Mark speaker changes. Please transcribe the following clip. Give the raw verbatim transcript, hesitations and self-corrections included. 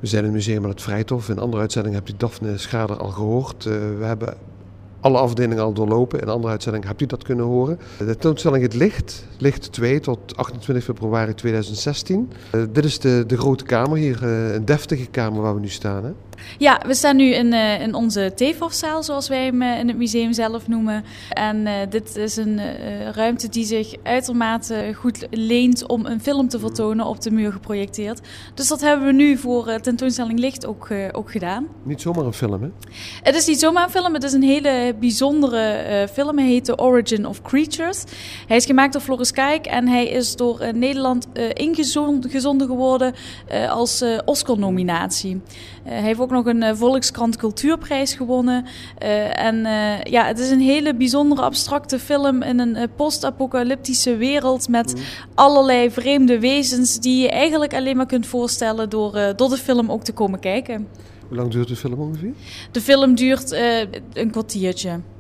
Speaker 1: We zijn in het museum aan het Vrijthof. In andere uitzendingen heb je Daphne Schaarder al gehoord. Uh, we hebben alle afdelingen al doorlopen. In andere uitzendingen hebt u dat kunnen horen. De tentoonstelling Het Licht, Licht twee tot achtentwintig februari tweeduizend zestien. Uh, dit is de, de grote kamer hier, uh, een deftige kamer waar we nu staan. Hè?
Speaker 2: Ja, we staan nu in, uh, in onze Teefhofzaal, zoals wij hem uh, in het museum zelf noemen. En uh, dit is een uh, ruimte die zich uitermate goed leent om een film te vertonen, op de muur geprojecteerd. Dus dat hebben we nu voor uh, tentoonstelling Licht ook, uh, ook gedaan.
Speaker 1: Niet zomaar een film, hè?
Speaker 2: Het is niet zomaar een film, het is een hele bijzondere uh, film. Hij heet The Origin of Creatures. Hij is gemaakt door Floris Kaik en hij is door uh, Nederland uh, ingezonden geworden uh, als uh, Oscar-nominatie. Uh, hij heeft ook nog een uh, Volkskrant Cultuurprijs gewonnen. Uh, en uh, ja, het is een hele bijzondere abstracte film in een uh, post-apocalyptische wereld met mm. allerlei vreemde wezens die je eigenlijk alleen maar kunt voorstellen door, uh, door de film ook te komen kijken.
Speaker 1: Hoe lang duurt de film ongeveer?
Speaker 2: De film duurt uh, een kwartiertje.